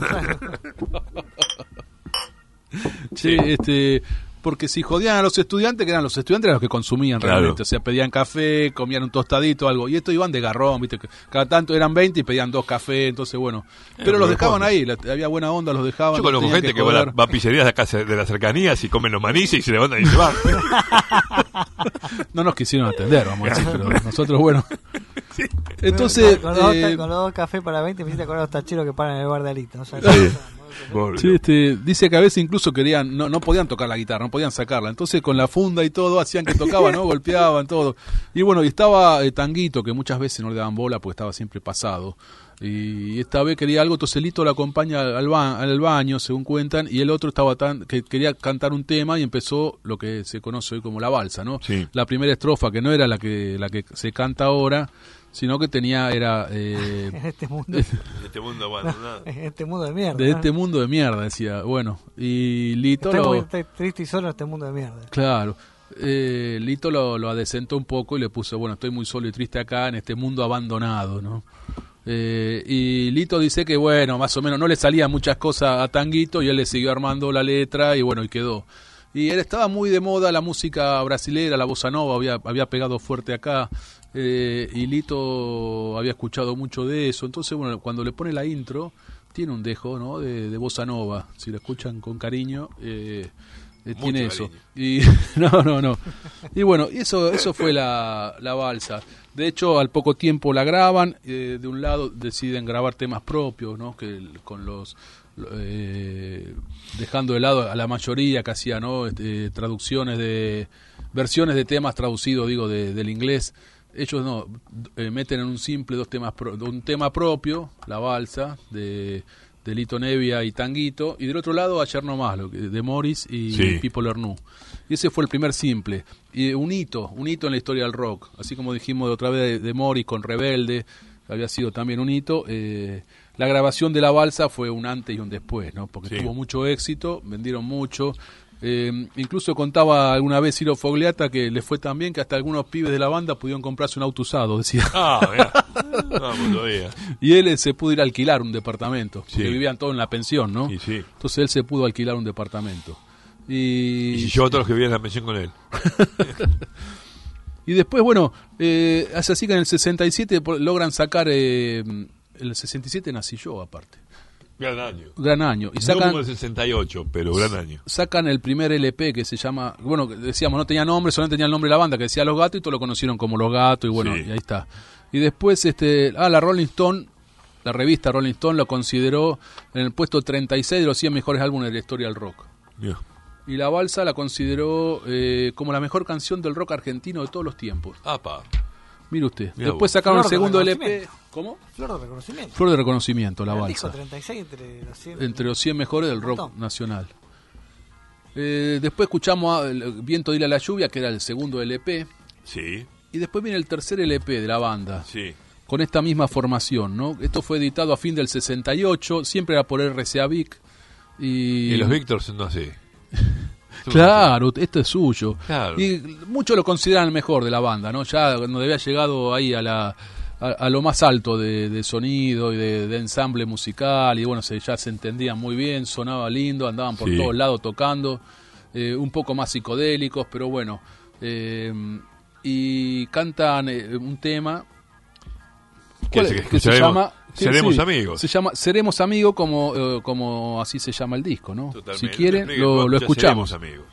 Sí, este, porque si jodían a los estudiantes, que eran los estudiantes eran los que consumían Claro. realmente, o sea, pedían café, comían un tostadito, algo, y estos iban de garrón, viste, que cada tanto eran veinte y pedían dos cafés, entonces bueno, pero pero los dejaban mejor. ahí, la- había buena onda, los dejaban. Yo no conozco tenían gente que, va, a joder. la- va a pizzerías de acá de las cercanías y comen los manices y se levantan y se van. No nos quisieron atender, vamos a decir, pero nosotros, bueno. Entonces, con, los, eh, con los dos cafés para veinte me hiciste acordar a los tacheros que paran en el bar de Alito. O sea, Sí. no, Pobre. sí, este, dice que a veces incluso querían, no, no podían tocar la guitarra, no podían sacarla. Entonces con la funda y todo hacían que tocaban, ¿no? Golpeaban todo. Y bueno, y estaba eh, Tanguito, que muchas veces no le daban bola porque estaba siempre pasado. Y esta vez quería algo, entonces Lito lo acompaña al, ba- al baño, según cuentan, y el otro estaba tan, que quería cantar un tema y empezó lo que se conoce hoy como la balsa, ¿no? Sí. La primera estrofa, que no era la que, la que se canta ahora, sino que tenía, era... eh, en este mundo, En este mundo abandonado. en este mundo de mierda. de ¿no? este mundo de mierda, decía. Bueno, y Lito Estoy lo... muy estoy triste y solo en este mundo de mierda. Claro. Eh, Lito lo, lo adecentó un poco y le puso, bueno, estoy muy solo y triste acá en este mundo abandonado, ¿no? Eh, y Lito dice que, bueno, más o menos no le salían muchas cosas a Tanguito y él le siguió armando la letra y bueno, y quedó. Y él estaba muy de moda la música brasilera, la bossa nova, había, había pegado fuerte acá. Eh, y Lito había escuchado mucho de eso. Entonces, bueno, cuando le pone la intro, tiene un dejo, ¿no? De, de bossa nova. Si lo escuchan con cariño, eh, eh, Mucho tiene eso. cariño. Y no, no, no. Y bueno, y eso, eso fue la, la balsa. De hecho, al poco tiempo la graban. Eh, de un lado deciden grabar temas propios, ¿no? Que el- con los eh, dejando de lado a la mayoría que hacía, ¿no? Este, traducciones de versiones de temas traducidos, digo, de, del inglés. Ellos no eh, meten en un simple dos temas pro- un tema propio, la balsa de, de Lito Nevia y Tanguito, y del otro lado Ayer No Más, lo que- de Morris y Sí. Pipo Lernoux. Y ese fue el primer simple, y un hito, un hito en la historia del rock, así como dijimos de otra vez de, de Morris con Rebelde, había sido también un hito. Eh, la grabación de la balsa fue un antes y un después, ¿no? Porque Sí. tuvo mucho éxito, vendieron mucho. Eh, incluso contaba alguna vez Ciro Fogliata que le fue tan bien que hasta algunos pibes de la banda pudieron comprarse un auto usado, decía. Ah, mirá. Vamos todavía. Y él eh, se pudo ir a alquilar un departamento, Sí. porque vivían todos en la pensión, ¿no? Y sí. Entonces él se pudo alquilar un departamento. Y, Y si llevó a todos los que vivían en la pensión con él. y después, bueno, eh, hace así que en el sesenta y siete po- logran sacar, eh, en el sesenta y siete nací yo aparte. Gran año. Gran año. Y No sacan, como el sesenta y ocho, pero gran año. sacan el primer L P que se llama, bueno, decíamos, no tenía nombre, solamente tenía el nombre de la banda, que decía Los Gatos, y todos lo conocieron como Los Gatos, y bueno, Sí. y ahí está. Y después, este, ah, la Rolling Stone, la revista Rolling Stone lo consideró en el puesto treinta y seis de los cien mejores álbumes de la historia del rock. Yeah. Y la Balsa la consideró eh, como la mejor canción del rock argentino de todos los tiempos. Apa. Mire usted. Mirá Después vos. sacaron el Flor de segundo L P. reconocimiento. ¿Cómo? Flor de reconocimiento. Flor de reconocimiento, la El Balsa. disco treinta y seis entre los cien. Entre los cien mejores del Un rock montón. nacional. Eh, después escuchamos a el Viento de a la lluvia, que era el segundo L P. Sí, Y después viene el tercer L P de la banda, sí. con esta misma formación, ¿no? Esto fue editado a fin del sesenta y ocho, siempre era por R C A Vic. Y, Y los Víctors, no sé. Claro, esto es suyo. Claro. Y muchos lo consideran el mejor de la banda, ¿no? Ya cuando había llegado ahí a la a, a lo más alto de, de sonido y de, de ensamble musical, y bueno, se, ya se entendían muy bien, sonaba lindo, andaban por Sí. todos lados tocando, eh, un poco más psicodélicos, pero bueno, eh, y cantan eh, un tema Que ¿cuál se- es? que que se seremos- llama seremos amigos. Se llama Seremos Amigos, como eh, como así se llama el disco, ¿no? Totalmente. Si quieren Explique, lo, lo ya escuchamos. seremos amigos.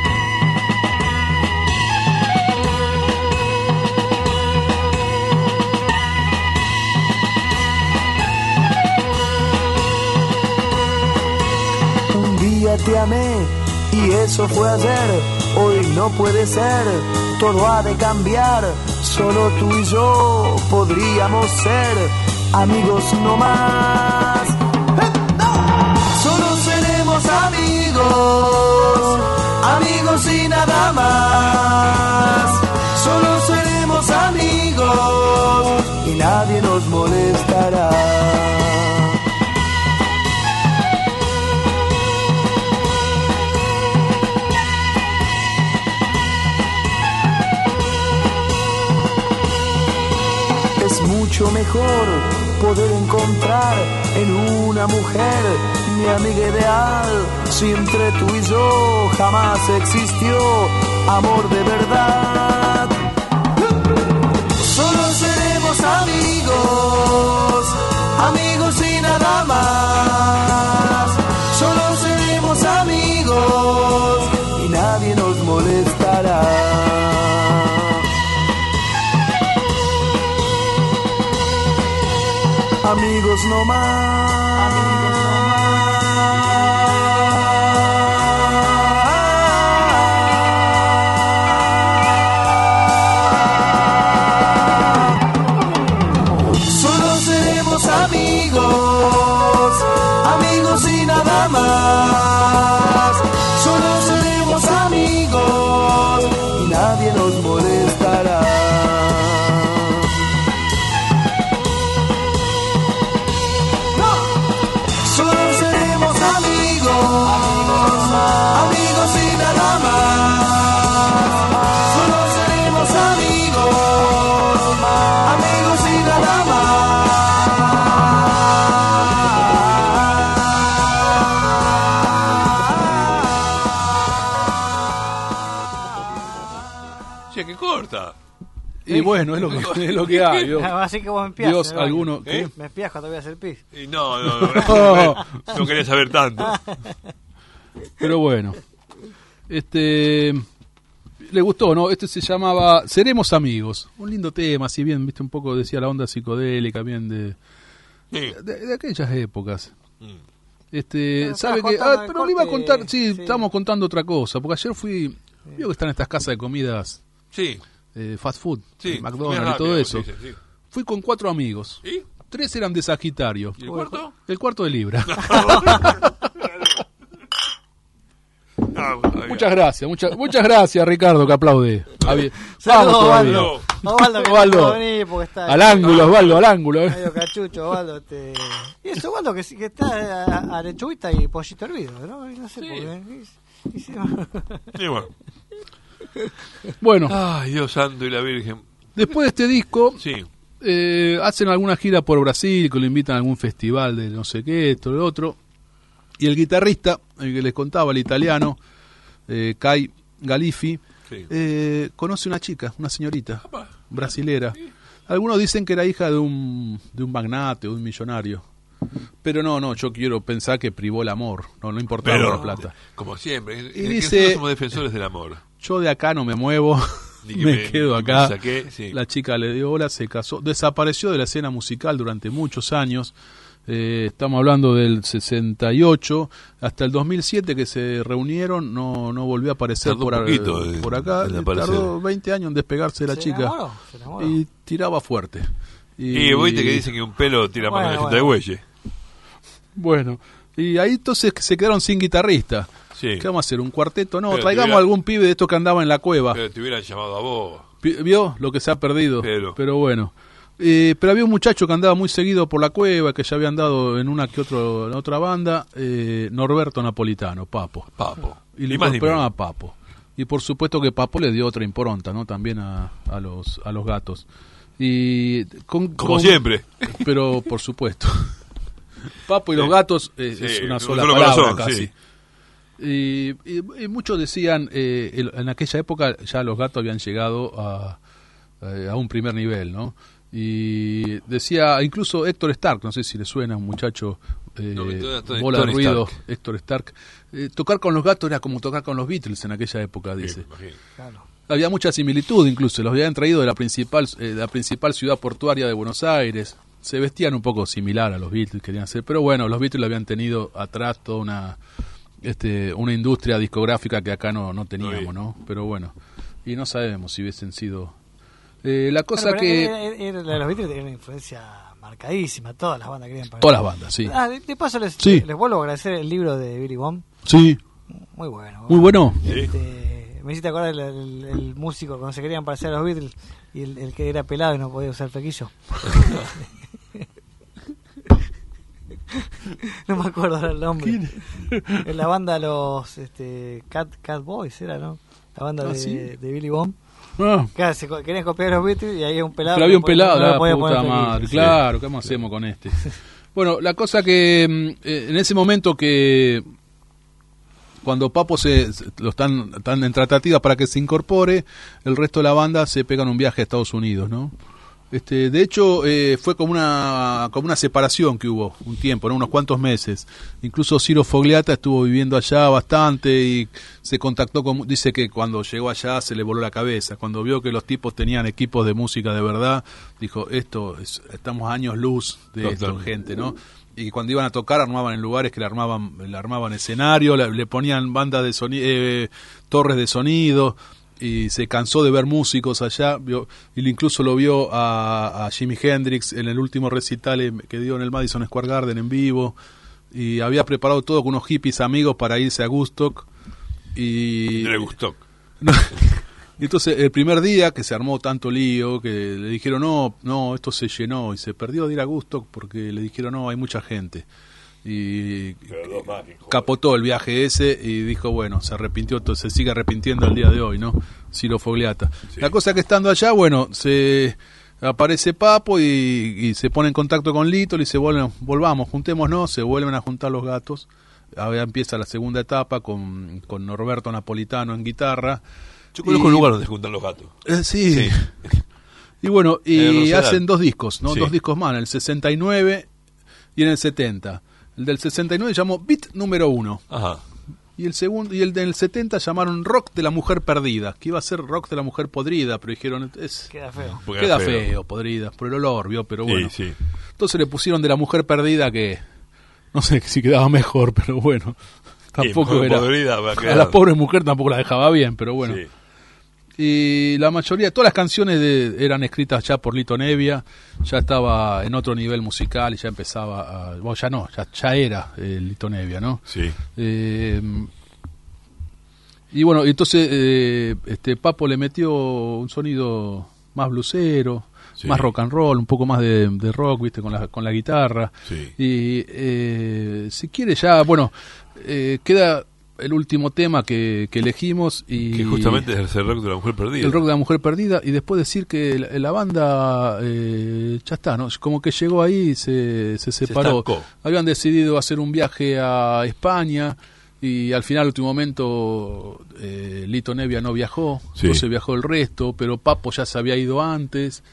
Un día te amé y eso fue ayer, hoy no puede ser, todo ha de cambiar, solo tú y yo podríamos ser amigos no más. Solo seremos amigos, amigos y nada más. Solo seremos amigos y nadie nos molestará. Es mucho mejor poder encontrar en una mujer mi amiga ideal. Si entre tú y yo jamás existió amor de verdad. Solo seremos amigos, amigos y nada más. Solo seremos amigos y nadie nos molestará. Amigos no más. Amigos no más. Solo seremos amigos, amigos y nada más. Solo seremos amigos y nadie nos molestará. Solo seremos amigos, amigos y nada más. Solo seremos amigos, amigos y nada más. Che, que corta. Y bueno, es lo que, es lo que hay. Dios, Así que vos me espías. Dios ¿no? alguno... ¿Eh? ¿qué? Me espías cuando voy a hacer pis. Y no, no, no. No quería saber tanto. Pero bueno, este le gustó, ¿no? Este se llamaba Seremos Amigos, un lindo tema, si bien, viste, un poco decía la onda psicodélica, bien de Sí. de, de aquellas épocas. Mm. Este, Pero sabe estabas que contando ah, el pero le iba a corte, contar, sí, sí. estábamos contando otra cosa, porque ayer fui, vio que están estas casas de comidas Sí, eh, fast food, sí. McDonald's Muy y todo rápido, eso. sí, sí, sí. Fui con cuatro amigos. ¿Y? Tres eran de Sagitario. ¿Y el cuarto? El cuarto de Libra. Ah, bueno, Muchas gracias, muchas, muchas gracias, Ricardo, que aplaude. Ah, bien. Saludos, Vamos todavía. Osvaldo. Osvaldo, que Osvaldo. no pudo venir porque está Al ángulo, Osvaldo, al ángulo. eh. medio cachucho, Osvaldo. Te... Y es Osvaldo que, sí- que está a, a lechuguita y pollito hervido, ¿no? Y no sé Sí. por qué. Y- y se- Sí, bueno. Bueno, Ay, Dios santo y la Virgen. después de este disco, Sí. eh, hacen alguna gira por Brasil, que lo invitan a algún festival de no sé qué, esto, lo otro. Y el guitarrista, el que les contaba, el italiano, eh, Kai Galifi, Sí. eh, conoce una chica, una señorita Apa. brasilera. Algunos dicen que era hija de un, de un magnate o de un millonario. Pero no, no, yo quiero pensar que privó el amor, no, no importaba Pero, la plata. Como siempre, Y es que dice- nosotros somos defensores del amor. Yo de acá no me muevo, Ni que me, me- quedo ni que acá. me saqué, sí. La chica le dio bola, se casó, desapareció de la escena musical durante muchos años. Eh, estamos hablando del sesenta y ocho hasta el dos mil siete que se reunieron, no no volvió a aparecer Tardó por, un a- poquito en- por acá. en Eh, aparecer. Tardó veinte años en despegarse de la ¿Se chica enamoró? ¿Se enamoró? y tiraba fuerte. Y viste que dicen que un pelo tira más Bueno, que una bueno. cinta de bueyes. Bueno, y ahí entonces se quedaron sin guitarrista. Sí. ¿Qué vamos a hacer? ¿Un cuarteto? No, Pero traigamos tuviera- algún pibe de estos que andaba en la cueva. Pero te hubieran llamado a vos. Pi- ¿Vio lo que se ha perdido? Pero- bueno. Eh, pero había un muchacho que andaba muy seguido por la cueva, que ya había andado en una que otro, en otra banda, eh, Norberto Napolitano, Papo. Papo. Y le Ni más ni incorporaron a menos. Papo. Y por supuesto que Papo le dio otra impronta, ¿no? También a, a los a los gatos. Y con, Como con- siempre. Pero por supuesto. Papo y los Sí. gatos eh, Sí, es una un sola solo palabra corazón, casi. sí. Y, y- y muchos decían, eh, el- en aquella época ya los gatos habían llegado a, eh, a un primer nivel, ¿no? Y decía, incluso Héctor Stark, no sé si le suena, un muchacho, eh, No, Tony- Tony- bola de Tony ruido, Stark. Héctor Stark, eh, tocar con los gatos era como tocar con los Beatles en aquella época, Sí, dice. me imagino. Claro. Había mucha similitud, incluso los habían traído de la principal, eh, de la principal ciudad portuaria de Buenos Aires. Se vestían un poco similar a los Beatles, querían ser, pero bueno, los Beatles habían tenido atrás toda una este, una industria discográfica que acá no, no teníamos, No, ¿no? Pero bueno, y no sabemos si hubiesen sido. Eh, la cosa Bueno, pero que era- era- era- los Beatles tenían una influencia marcadísima, todas las bandas querían para todas las bandas, sí, Ah, de, de paso les, Sí. les vuelvo a agradecer el libro de Billy Bomb, sí, muy bueno. muy bueno. Este, me hiciste acordar el, el- el músico cuando se querían parecer a los Beatles y el, el que era pelado y no podía usar flequillo. No me acuerdo ahora el nombre. En la banda los este, Cat, Cat Boys era, ¿no? La banda Ah, de, ¿sí? de Billy Bomb. Ah, Claro, se co- querían copiar a los Beatles y ahí hay un pelado. pero había un que no podía- pelado, no le la podía puta poner flequillo. madre, claro, ¿qué vamos a hacemos con este? Bueno, la cosa que mm, eh, en ese momento que cuando Papo se, se- lo están, están en tratativa para que se incorpore, el resto de la banda se pegan un viaje a Estados Unidos, ¿no? Este, de hecho, eh, fue como una como una separación que hubo un tiempo, ¿no? Unos cuantos meses. Incluso Ciro Fogliata estuvo viviendo allá bastante y se contactó con... Dice que cuando llegó allá se le voló la cabeza. Cuando vio que los tipos tenían equipos de música de verdad, dijo, esto es- estamos a años luz de esto, Totalmente. gente, ¿no? Y que cuando iban a tocar armaban en lugares que le armaban, le armaban escenario, le, le ponían bandas de sonido, eh, torres de sonido, y se cansó de ver músicos allá, vio, y incluso lo vio a, a Jimi Hendrix en el último recital en- que dio en el Madison Square Garden en vivo, y había preparado todo con unos hippies amigos para irse a Woodstock, y... Le gustó. No. Y entonces el primer día que se armó tanto lío, que le dijeron no, no, esto se llenó y se perdió de ir a Gusto porque le dijeron no, hay mucha gente. Y capotó el viaje ese y dijo bueno, se arrepintió, entonces se sigue arrepintiendo el día de hoy, ¿no? Ciro Fogliata. Sí. La cosa que estando allá, bueno, se aparece Papo y, y se pone en contacto con Lito, le dice bueno, volvamos, juntémonos, se vuelven a juntar los gatos. Ahora empieza la segunda etapa con, con Norberto Napolitano en guitarra. Yo conozco Y- un lugar donde se juntan los gatos. Eh, sí. Sí. Y bueno, En y Rosedal. hacen dos discos, ¿no? Sí. Dos discos más, en el sesenta y nueve y en el setenta. El del sesenta y nueve llamó Beat número uno. Ajá. Y el segundo y el del setenta llamaron Rock de la Mujer Perdida, que iba a ser Rock de la Mujer Podrida, pero dijeron, es, Queda feo. Porque queda era feo. podrida, por el olor, vio, pero Sí, bueno. sí. Entonces le pusieron de la Mujer Perdida que no sé si quedaba mejor, pero bueno. Tampoco Mujer era. Podrida va a A quedar. la pobre mujer tampoco la dejaba bien, pero bueno. Sí. Y la mayoría, todas las canciones de- eran escritas ya por Lito Nevia, ya estaba en otro nivel musical y ya empezaba a... Bueno, ya no, ya, ya era eh, Lito Nevia, ¿no? Sí. Eh, y bueno, entonces eh, este Papo le metió un sonido más blusero, Sí. más rock and roll, un poco más de, de rock, viste, con la, con la guitarra. Sí. Y eh, si quiere ya, bueno, eh, queda el último tema que, que elegimos y Que justamente es el rock de la mujer perdida. el rock de la mujer perdida, y después decir que la, la banda eh, ya está, ¿no? Como que llegó ahí y se, se separó. estancó. Habían decidido hacer un viaje a España y al final, al último momento, eh, Lito Nevia no viajó, Sí. entonces viajó el resto, pero Papo ya se había ido antes.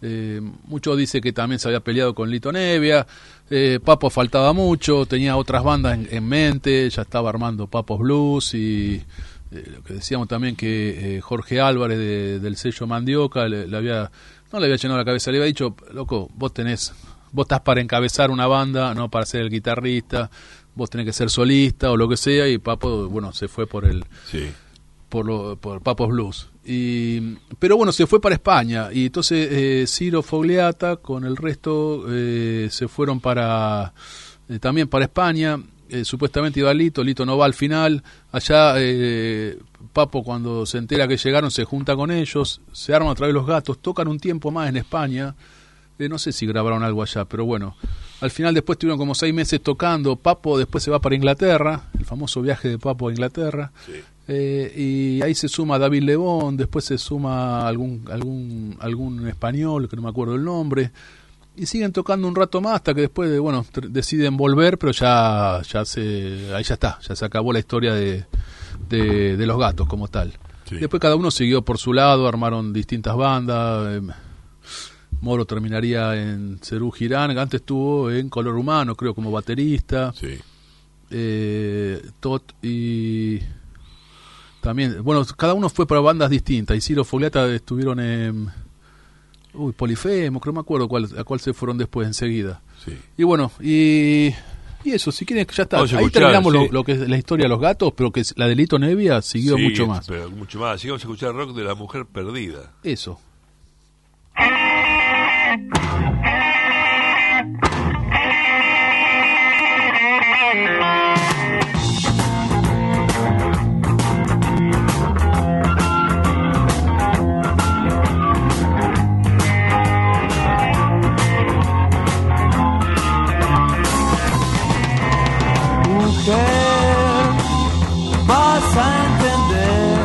Eh, muchos dicen que también se había peleado con Lito Nevia. eh, Papo faltaba mucho, tenía otras bandas en, en mente, ya estaba armando Papos Blues y eh, lo que decíamos también que eh, Jorge Álvarez de, del sello Mandioca le, le había, no le había llenado la cabeza, le había dicho, loco, vos tenés, vos estás para encabezar una banda, no para ser el guitarrista, vos tenés que ser solista o lo que sea, y Papo, bueno, se fue por el Sí. por, lo, por Papos Blues. Y, pero bueno, se fue para España y entonces eh, Ciro Fogliata con el resto eh, se fueron para eh, también para España. Eh, supuestamente iba Lito, Lito no va al final. Allá eh, Papo, cuando se entera que llegaron, se junta con ellos, se arman otra vez Los Gatos, tocan un tiempo más en España. Eh, no sé si grabaron algo allá, pero bueno, al final después tuvieron como seis meses tocando. Papo después se va para Inglaterra, el famoso viaje de Papo a Inglaterra. Sí. Eh, y ahí se suma David Lebón, después se suma algún algún algún español que no me acuerdo el nombre, y siguen tocando un rato más hasta que después de, bueno, tr- deciden volver, pero ya ya se ahí ya está, ya se acabó la historia de de, de Los Gatos como tal. Sí. Después cada uno siguió por su lado, armaron distintas bandas. eh, Moro terminaría en Cerú Girán, antes estuvo en Color Humano, creo, como baterista. Sí. eh, Tot y también, bueno, cada uno fue para bandas distintas. Y Ciro Fogliata estuvieron en uy, Polifemo, creo, no me acuerdo cuál, a cuál se fueron después enseguida. Sí. Y bueno, y, y eso, si quieren, ya está. Vamos a Ahí escuchar, terminamos sí. lo, lo que es la historia de Los Gatos, pero que la de Lito Nevia siguió Sí, mucho más. Pero mucho más. Así vamos a escuchar rock de La Mujer Perdida. Eso. Mujer, vas a entender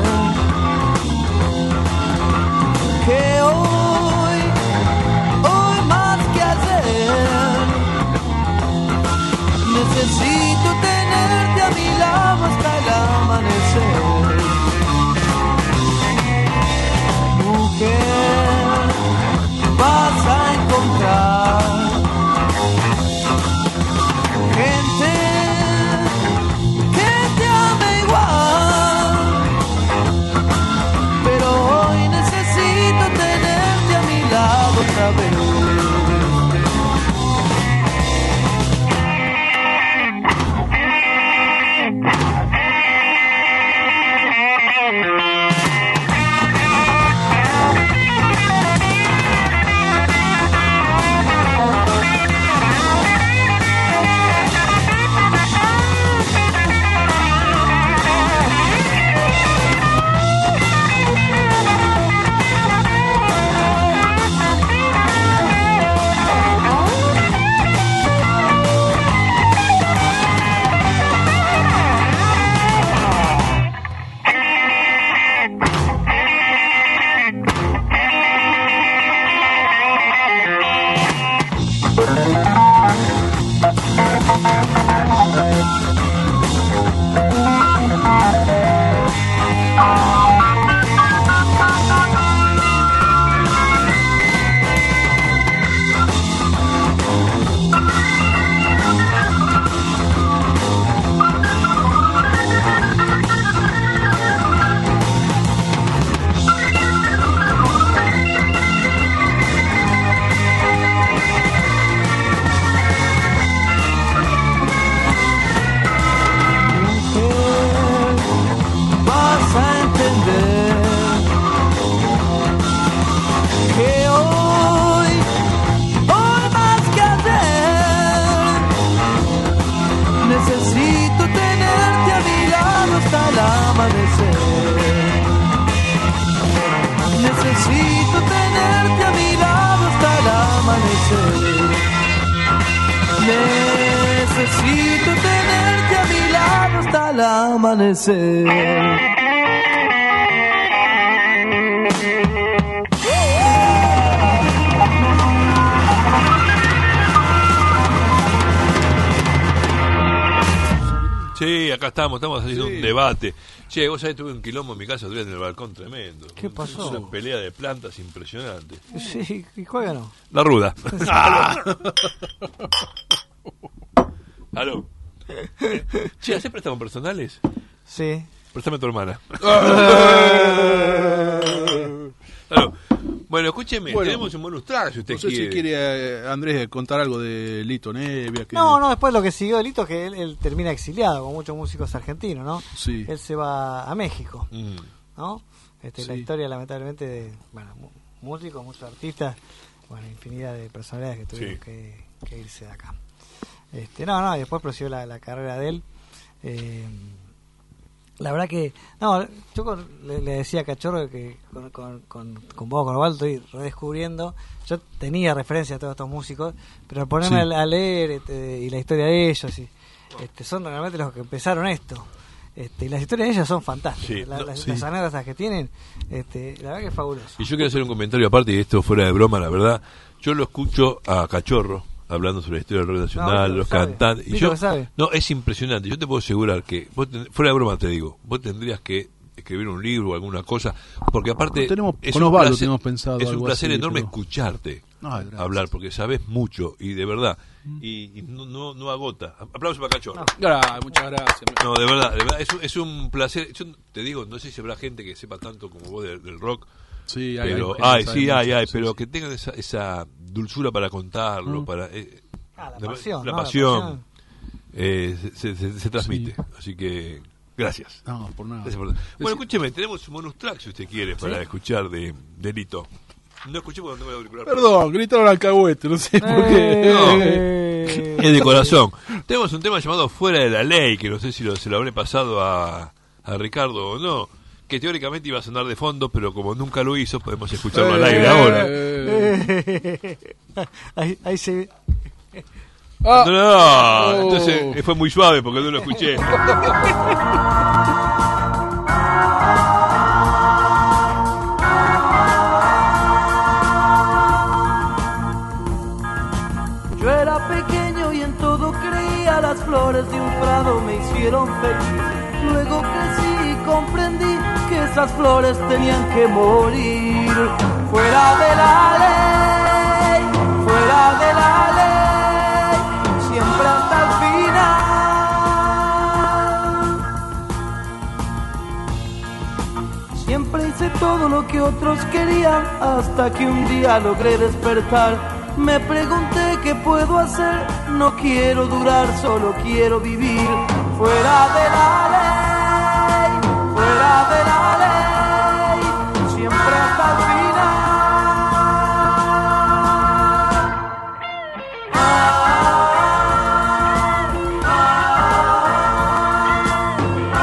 que hoy, hoy más que ayer, necesito tenerte a mi lado hasta el amanecer. Mujer, vas a encontrar gente que te ame igual, pero hoy necesito tenerte a mi lado otra vez. Vas a entender que hoy, hoy más que ayer, necesito tenerte a mi lado hasta el amanecer. Necesito tenerte a mi lado hasta el amanecer. Necesito tenerte a mi lado hasta el amanecer. Sí, acá estamos, estamos haciendo Sí. un debate. Che, vos sabés, tuve un quilombo en mi casa en el balcón tremendo. ¿Qué pasó? Una pelea de plantas impresionante. Sí, ¿y cuál ganó? La ruda. Aló. Che, ¿hacés préstamos personales? Sí. Préstame a tu hermana. Aló. Bueno, escúcheme, Bueno, tenemos un bonus track si usted No sé quiere. si quiere eh, Andrés contar algo de Lito Nevia. Que... No, no, después lo que siguió Lito es que él, él termina exiliado, con muchos músicos argentinos, ¿no? Sí. Él se va a México, Mm. ¿no? Este, La Sí. historia, lamentablemente, de bueno, mu- músicos, muchos artistas, bueno, infinidad de personalidades que tuvieron Sí. que, que irse de acá. Este, no, no, y después prosiguió la, la carrera de él. Eh, la verdad que, no, yo con- le, le decía a Cachorro que con, con, con, con vos, con Osvaldo, estoy redescubriendo. Yo tenía referencia a todos estos músicos, pero al ponerme Sí. a, a leer este, y la historia de ellos, y, este, son realmente los que empezaron esto. Este, y las historias de ellos son fantásticas. Sí, La- no, las, sí. las anécdotas que tienen, este, la verdad que es fabuloso. Y yo quiero hacer un comentario aparte, y esto fuera de broma, la verdad. Yo lo escucho a Cachorro hablando sobre la historia del rock nacional, No, los sabe. cantantes. Y Vito yo, que sabe. no, es impresionante. Yo te puedo asegurar que, vos ten- fuera de broma te digo, vos tendrías que escribir un libro o alguna cosa, porque aparte Tenemos- es con un Osvaldo placer, tenemos pensado es un algo placer así, enorme pero- escucharte Ay, gracias. hablar, porque sabes mucho y de verdad, y, y no, no, no agota. Aplausos para Cachorro. Gra- muchas gracias. No, de verdad, de verdad, es un, es un placer. Yo te digo, no sé si habrá gente que sepa tanto como vos del, del rock, Sí, hay, pero hay gente ay, que sabe sí, hay, mucho, hay, sí, pero sí. que tengan esa, esa dulzura para contarlo, Mm. para eh, Ah, la de- pasión, la ¿no? La pasión, pasión. eh, se, se- se transmite. Sí. Así que gracias. No, por nada. Gracias por- Bueno, escúcheme, tenemos un bonus track si usted quiere para escuchar de, de Lito. No escuché porque no me voy a auricular. Perdón, gritaron alcahuete, no sé por qué. Eh, Es de corazón. Tenemos un tema llamado Fuera de la Ley, que no sé si lo, se lo habré pasado a, a Ricardo o no, que teóricamente iba a sonar de fondo, pero como nunca lo hizo, podemos escucharlo al aire ahora. Eh, ahí, ahí se ah, No, no, Oh. entonces eh, fue muy suave porque no lo escuché. Yo era pequeño y en todo creía, las flores de un prado me hicieron feliz. Luego crecí y comprendí que esas flores tenían que morir. Fuera de la ley, fuera de la ley, siempre hasta el final. Siempre hice todo lo que otros querían, hasta que un día logré despertar. Me pregunté qué puedo hacer, no quiero durar, solo quiero vivir. Fuera de la ley, fuera de la ley, siempre hasta el final. Ah, ah, ah,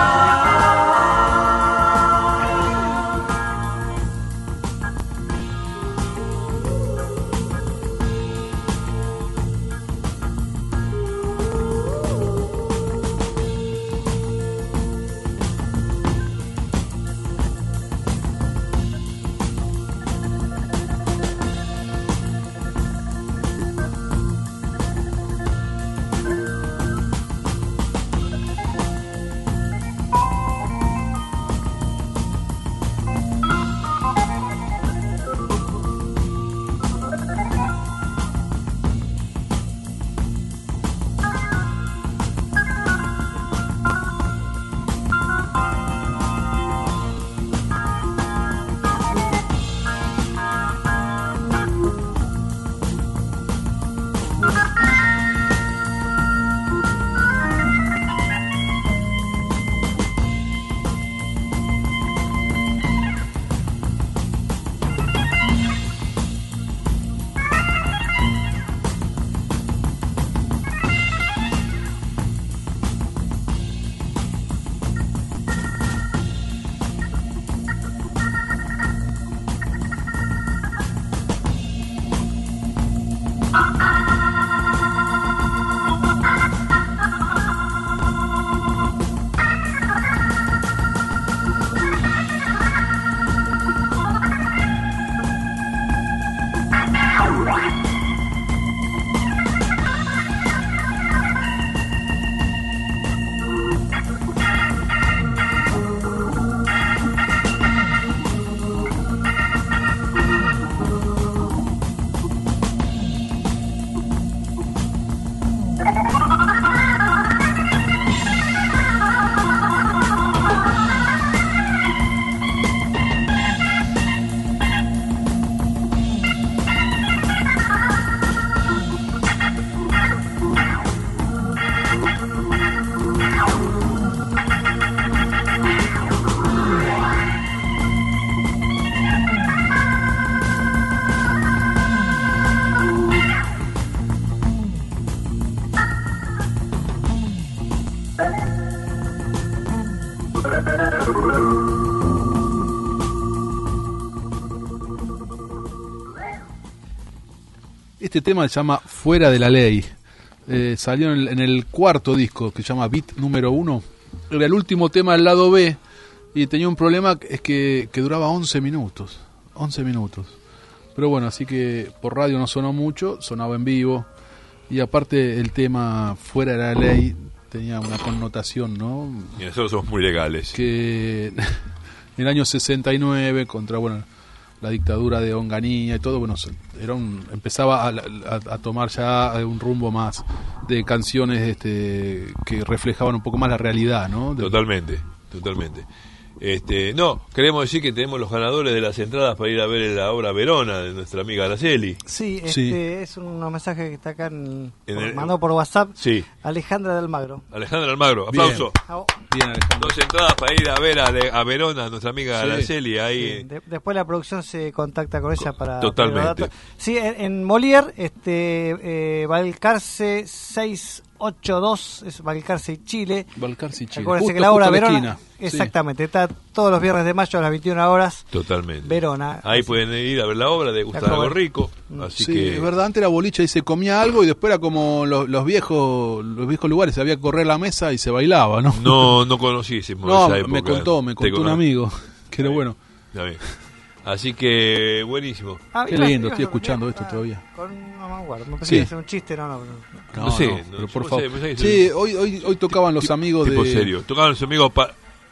Este tema se llama Fuera de la Ley. Eh, salió en el, en el cuarto disco, que se llama Beat número uno. Era el último tema del lado B y tenía un problema, es que, que duraba once minutos. once minutos. Pero bueno, así que por radio no sonó mucho, sonaba en vivo. Y aparte el tema Fuera de la Ley tenía una connotación, ¿no? Y nosotros somos muy legales. Que en el año sesenta y nueve, contra, bueno, la dictadura de Onganía y todo, bueno, era un, empezaba a, a, a tomar ya un rumbo más de canciones este, que reflejaban un poco más la realidad, ¿no? De... Totalmente, totalmente. Este, no, queremos decir que tenemos los ganadores de las entradas para ir a ver la obra Verona de nuestra amiga Araceli. Sí, este Sí. es un mensaje que está acá en, En por- el- mandado por WhatsApp. Sí. Alejandra del Magro. Alejandra Almagro, aplauso. Ah, Bien, Alejandro. Dos entradas para ir a ver a, a Verona, nuestra amiga Sí. Araceli, ahí. sí, de- después la producción se contacta con ella para Totalmente. para los datos. Sí, en, en Molière, este, eh, Balcarce seiscientos ochenta y dos, es Balcarce y Chile. Balcarce y Chile. Acuérdense Justo- que la obra justo a la Verona, esquina. Sí. exactamente, está todos los viernes de mayo a las veintiuna horas. Totalmente. Verona. Ahí Así- pueden ir a ver la obra, degustar La algo joven. rico. Así Sí, que. es verdad, antes era boliche y se comía algo y después era como los, los viejos los viejos lugares, había que correr la mesa y se bailaba, ¿no? No, no conocísimo No, esa época. me contó, me Te contó un cono- amigo, que era bueno. Está bien. Así que, buenísimo. Ah, Qué ibas- lindo, ibas estoy a- escuchando ah, esto todavía. Con, no me acuerdo, me pensé Sí. que iba a hacer un chiste, no, no. no. No, No sé, no, no, pero yo por pensé- favor. pensé que Sí, sí. hoy, hoy, hoy tocaban los amigos Tipo de... serio. Tocaban los amigos. Pa-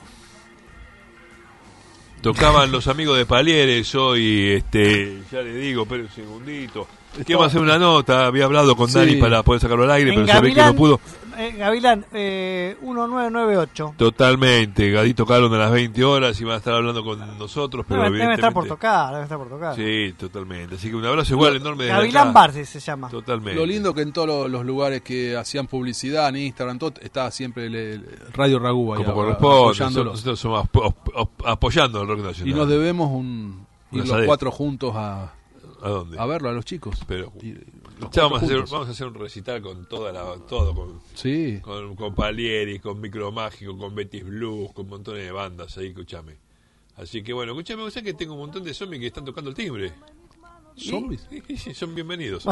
Tocaban los amigos de Palieres hoy, este, ya le digo, pero un segundito. Que iba a hacer una nota, había hablado con Sí. Dani para poder sacarlo al aire, En pero se ve que no Gavilán, pudo. eh, Gavilán, eh, diecinueve noventa y ocho. Totalmente, Gadito tocaron a las veinte horas y van a estar hablando con nosotros, pero Debe, debe estar por evidentemente... tocar, debe estar por tocar. Sí, totalmente. Así que un abrazo igual enorme desde Gavilán acá. Barce se llama. Totalmente. Lo lindo que en todos los, los lugares que hacían publicidad, en Instagram, todo, estaba siempre el, el Radio Ragú ahí Como a- corresponde, apoyándolos. nosotros somos apo- apo- apoyando al rock nacional. Y nos debemos un, ir Una los sadez. cuatro juntos a, ¿A dónde? a verlo a los chicos. Pero Y los ya cuatro vamos a, hacer, juntos. vamos a hacer un recital con toda la, todo, con, Sí. con, con Palieri, con Micromágico, con Betis Blues, con montones de bandas ahí, escúchame. Así que bueno, escúchame, ¿sabes que tengo un montón de zombies que están tocando el timbre? ¿Zombies? Sí, sí, sí, son bienvenidos.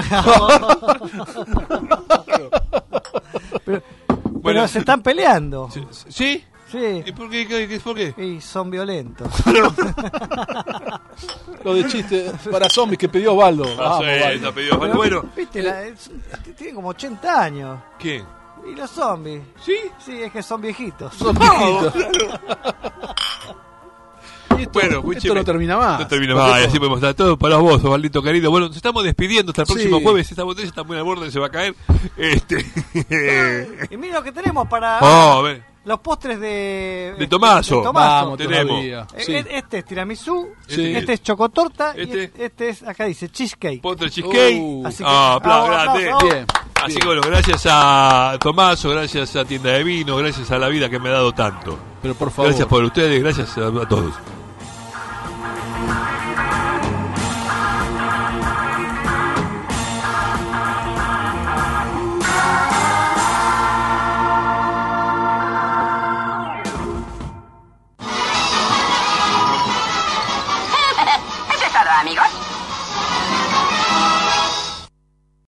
pero, Bueno. pero se están peleando. ¿Sí? ¿Sí? Sí. ¿Y por qué? ¿Qué- qué- ¿Por qué? Y son violentos. Lo de chiste para zombies que pidió Osvaldo. Ah, Vamos, sí, Osvaldo. está pedido. Bueno, bueno, Viste, la- es- tienen como ochenta años. ¿quién? Y los zombies. ¿Sí? Sí, es que son viejitos. Son viejitos. Y esto, Bueno, esto escúcheme. no termina más. No termina más, y así podemos estar todos para vos, Osvaldito querido. Bueno, nos estamos despidiendo hasta el Sí. próximo jueves. Esta botella está muy al borde, se va a caer. Este. Y mira lo que tenemos para Oh, a ver. los postres de... De Tomaso. de Tomaso. Vamos, Tenemos. todavía. Eh, Sí. eh, Este es tiramisú, Sí. este es chocotorta y Este- este, este es, acá dice, cheesecake. Postre cheesecake. Uh, Así que- Ah, aplauso vamos, grande. aplauso. Bien. Así bien. que bueno, gracias a Tomaso, gracias a Tienda de Vino, gracias a la vida que me ha dado tanto. Pero por favor. Gracias por ustedes, gracias a, a todos.